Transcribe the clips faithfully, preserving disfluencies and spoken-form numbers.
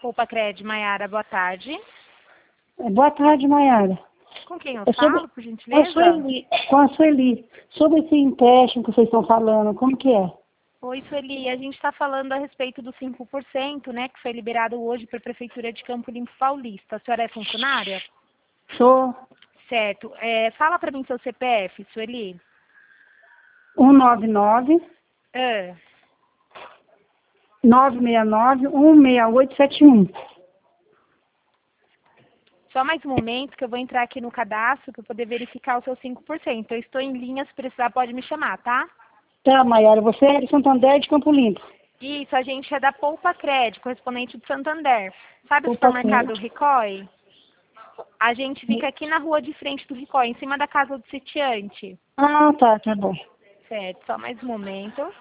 Opa, Cred, Maiara, boa tarde. Boa tarde, Maiara. Com quem eu, eu falo, sobre, por gentileza? Sueli, com a Sueli. Sobre esse empréstimo que vocês estão falando, como que é? Oi, Sueli, a gente está falando a respeito do cinco por cento, né, que foi liberado hoje para a Prefeitura de Campo Limpo Paulista. A senhora é funcionária? Sou Certo. É, fala para mim seu C P F, Sueli. um nove nove, É. nove seis nove, um seis oito sete um. Só mais um momento que eu vou entrar aqui no cadastro para poder verificar o seu cinco por cento. Eu estou em linha, se precisar pode me chamar, tá? Tá, Maiara, você é de Santander de Campo Limpo. Isso, a gente é da Poupa Cred, correspondente de Santander. Sabe o Poupa supermercado Cred. Ricói? A gente fica aqui na rua de frente do Ricói, em cima da casa do sitiante. Ah, tá, tá bom. Certo, só mais um momento.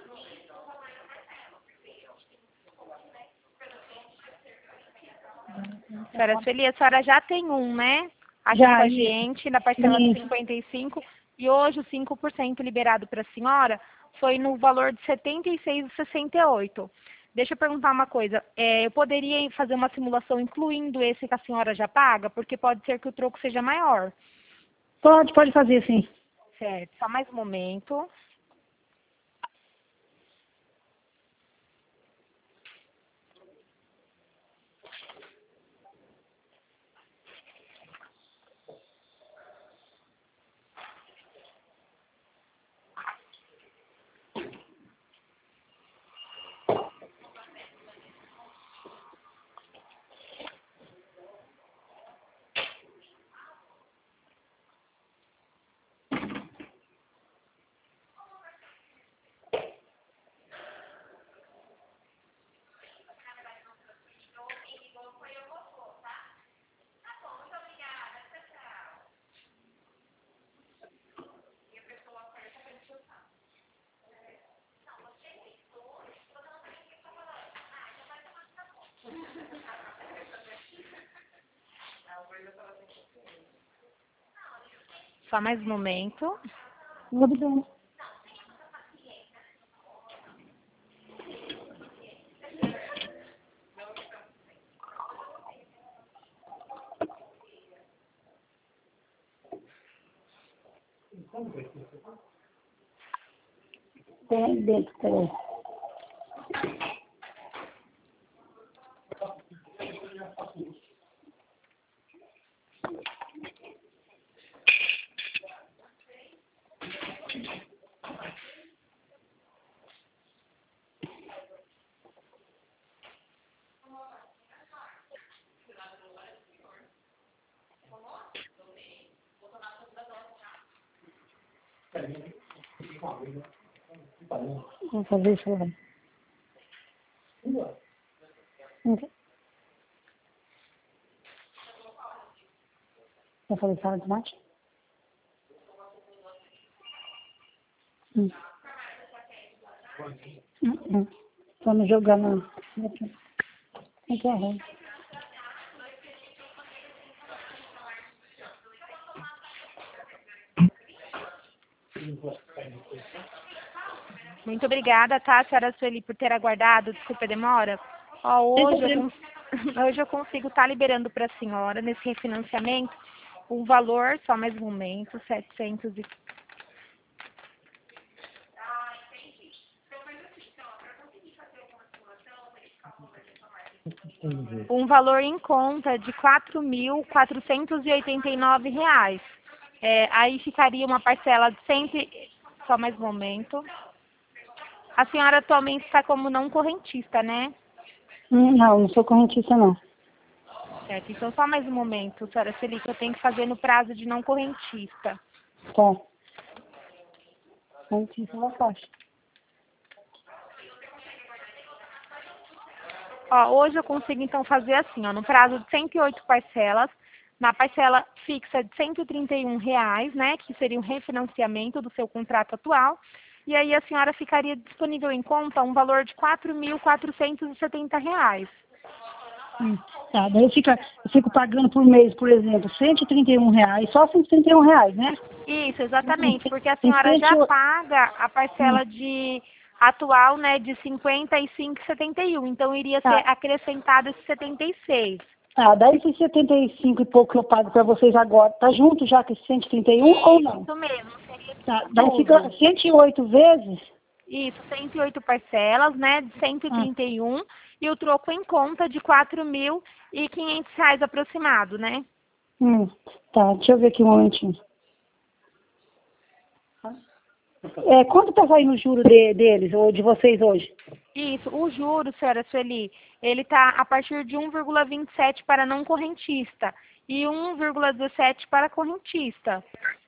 Senhora Sueli, a senhora já tem um, né? Aqui Já, com a isso. gente, na parcela de Isso. cinquenta e cinco. E hoje o cinco por cento liberado para a senhora foi no valor de setenta e seis reais e sessenta e oito centavos. Deixa eu perguntar uma coisa. É, eu poderia fazer uma simulação incluindo esse que a senhora já paga? Porque pode ser que o troco seja maior. Pode, pode fazer sim. Certo, só mais um momento. Só mais um momento. Tudo bem. Tem dentro, peraí. Vamos fazer isso lá. Ok. Vou fazer salada de tomate? Hum. Hum, hum. Vamos jogar na... Aqui é arroz. Muito obrigada, tá, senhora Sueli, por ter aguardado. Desculpa a demora. Ó, hoje, eu cons... hoje eu consigo estar liberando para a senhora, nesse refinanciamento, um valor, só mais um momento, setecentos e... um valor em conta de quatro mil quatrocentos e oitenta e nove reais. É, aí ficaria uma parcela de cem... Só mais um momento. A senhora atualmente está como não correntista, né? Hum, Não, não sou correntista, não. Certo, então só mais um momento, senhora Sueli, que eu tenho que fazer no prazo de não correntista. Tá. Correntista na faixa. Ó, hoje eu consigo então fazer assim, ó, no prazo de cento e oito parcelas, na parcela fixa de cento e trinta e um reais, né, que seria um refinanciamento do seu contrato atual, e aí a senhora ficaria disponível em conta um valor de quatro mil quatrocentos e setenta reais. Hum. Tá, daí eu fico, eu fico pagando por mês, por exemplo, cento e trinta e um reais, só cento e trinta e um reais, né? Isso, exatamente, porque a Tem senhora cento e já oito. paga a Hum. parcela de atual, né, de cinquenta e cinco e setenta e um. Então, iria Tá. ser acrescentado esse setenta e seis. Ah, daí esses setenta e cinco e pouco que eu pago para vocês agora, tá junto já com esse cento e trinta e um ou não? Isso mesmo, seria Tá, daí tudo. fica cento e oito vezes? Isso, cento e oito parcelas, né, de cento e trinta e um, Ah. e o troco em conta de quatro mil e quinhentos reais aproximado, né? Hum, tá, deixa eu ver aqui um momentinho. É, quanto tá saindo o juro de, deles, ou de vocês hoje? Isso, o juro, senhora Sueli, ele está a partir de um vírgula vinte e sete para não correntista e um vírgula dezessete para correntista.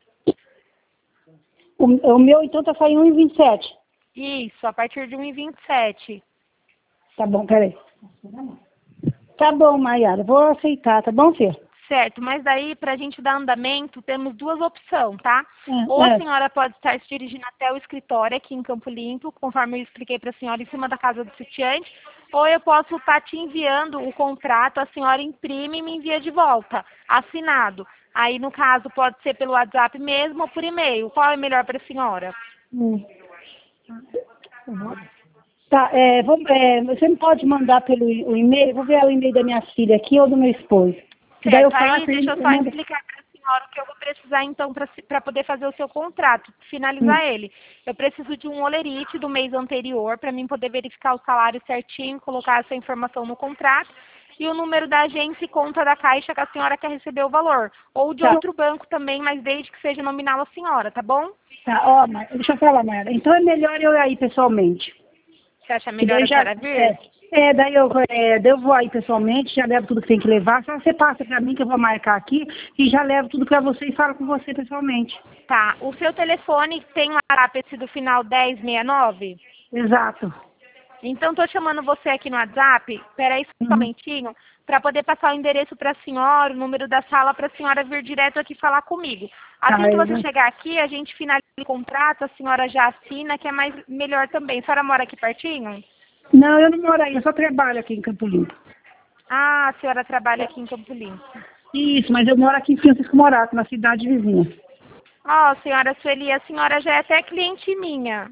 O, o meu, então, tá saindo um e vinte e sete. Isso, a partir de um vírgula vinte e sete. Tá bom, peraí. Tá bom, Maiara, vou aceitar, tá bom, Fê? Certo, mas daí, para a gente dar andamento, temos duas opções, tá? É, Ou a é. senhora pode estar se dirigindo até o escritório aqui em Campo Limpo, conforme eu expliquei para a senhora, em cima da casa do sitiante, ou eu posso estar te enviando o contrato, a senhora imprime e me envia de volta, assinado. Aí, no caso, pode ser pelo WhatsApp mesmo ou por e-mail. Qual é melhor para a senhora? Hum. Tá, é, vou, é, você não pode mandar pelo e- o e-mail? Vou ver o e-mail da minha filha aqui ou do meu esposo. E daí eu Certo, aí faço deixa eu e só mando. explicar para a senhora o que eu vou precisar então para poder fazer o seu contrato, finalizar Hum. ele. Eu preciso de um olerite do mês anterior para mim poder verificar o salário certinho, colocar essa informação no contrato e o número da agência e conta da caixa que a senhora quer receber o valor. Ou de Tá. outro banco também, mas desde que seja nominal a senhora, tá bom? Tá, ó, mas deixa eu falar, Mayara. Então é melhor eu ir aí pessoalmente. Você acha Que melhor daí a já, senhora vir? é, é, daí eu, é, daí eu vou aí pessoalmente, já levo tudo que tem que levar. Só você passa pra mim que eu vou marcar aqui e já levo tudo pra você e falo com você pessoalmente. Tá. O seu telefone tem um WhatsApp esse do final dez sessenta e nove? Exato. Então, estou chamando você aqui no WhatsApp, espera aí só um Uhum. momentinho, para poder passar o endereço para a senhora, o número da sala, para a senhora vir direto aqui falar comigo. Assim Tá, que eu você vou- chegar aqui, a gente finaliza o contrato, a senhora já assina, que é mais melhor também. A senhora mora aqui pertinho? Não, eu não moro aí, eu só trabalho aqui em Campo Limpo. Ah, a senhora trabalha aqui em Campo Limpo. Isso, mas eu moro aqui em Francisco Morato, na cidade vizinha. Ó, senhora Sueli, a senhora já é até cliente minha.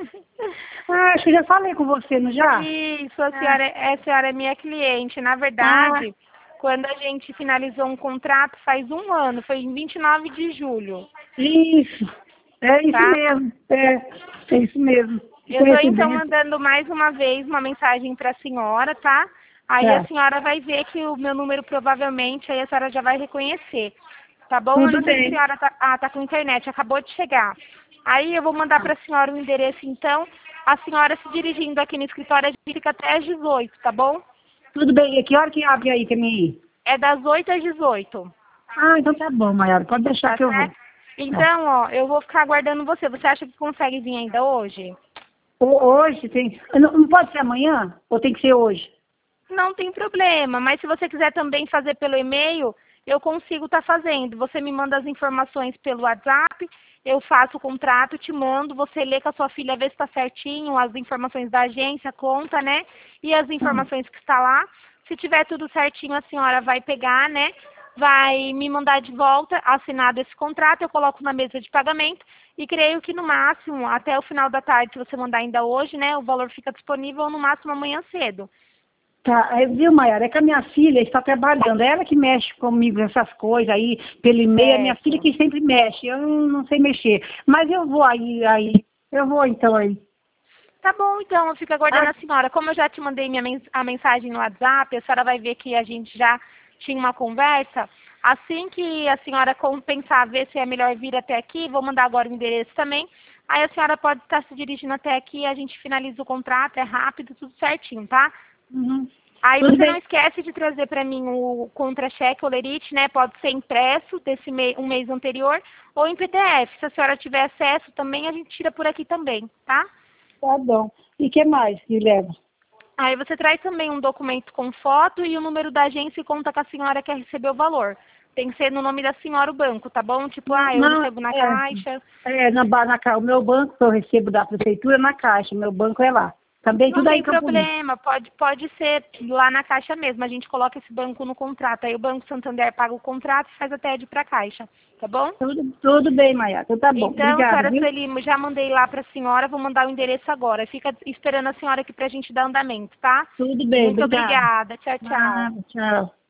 Ah, acho que eu já falei com você, não já? Isso, a senhora, é- a senhora é minha cliente. Na verdade, quando a gente finalizou um contrato faz um ano, foi em vinte e nove de julho, Isso, é isso tá? mesmo, é, é isso mesmo. Eu estou então Coincidência. mandando mais uma vez uma mensagem para a senhora, tá? Aí Tá. a senhora vai ver que o meu número provavelmente aí a senhora já vai reconhecer, tá bom? Eu Tudo não sei se a bem. senhora tá, ah, tá com internet, acabou de chegar. Aí eu vou mandar para a senhora o endereço então, a senhora se dirigindo aqui no escritório, a gente fica até às dezoito, tá bom? Tudo bem. E que hora que abre aí pra mim ir? É das oito às dezoito. Ah, então tá bom, Maiara. Pode deixar Tá que eu vou. certo? Então, ó, eu vou ficar aguardando você. Você acha que consegue vir ainda hoje? Ho- Hoje tem. Não, não pode ser amanhã? Ou tem que ser hoje? Não tem problema, mas se você quiser também fazer pelo e-mail, eu consigo estar fazendo. Você me manda as informações pelo WhatsApp, eu faço o contrato, te mando, você lê com a sua filha, vê se está certinho, as informações da agência, conta, né? E as informações que está lá. Se tiver tudo certinho, a senhora vai pegar, né? Vai me mandar de volta, assinado esse contrato, eu coloco na mesa de pagamento e creio que no máximo, até o final da tarde, se você mandar ainda hoje, né, o valor fica disponível no máximo amanhã cedo. Tá, é, viu, Maiara? É que a minha filha está trabalhando. É ela que mexe comigo essas coisas aí, pelo e-mail. A minha Certo. filha que sempre mexe. Eu não, não sei mexer. Mas eu vou aí, aí. Eu vou então aí. Tá bom, então, eu fico aguardando Ah, a senhora. Como eu já te mandei minha mens a mensagem no WhatsApp, a senhora vai ver que a gente já tinha uma conversa. Assim que a senhora com- pensar, ver se é melhor vir até aqui, vou mandar agora o endereço também. Aí a senhora pode estar se dirigindo até aqui, a gente finaliza o contrato, é rápido, tudo certinho, tá? uhum. Aí Tudo você não bem. esquece de trazer para mim o contra-cheque, o lerite, né? Pode ser impresso desse mês, um mês anterior ou em P D F. Se a senhora tiver acesso também, a gente tira por aqui também, tá? Tá bom. E o que mais que leva? Aí você traz também um documento com foto e o número da agência e conta que a senhora quer receber o valor. Tem que ser no nome da senhora o banco, tá bom? Tipo, ah, eu Não, recebo na é, caixa. é na, ba- na, ca- o meu banco que eu recebo da prefeitura é na caixa. Meu banco é lá. Também Não tudo aí tem em Campo Limpo. problema, pode, pode ser lá na Caixa mesmo. A gente coloca esse banco no contrato. Aí o Banco Santander paga o contrato e faz a T E D para a Caixa. Tá bom? Tudo, tudo bem, Maia. Então tá bom. Então, Obrigada, senhora viu? Sueli, já mandei lá para a senhora, vou mandar o endereço agora. Fica esperando a senhora aqui para a gente dar andamento, tá? Tudo bem, Muito obrigada. obrigada. Tchau, tchau. Nada, tchau.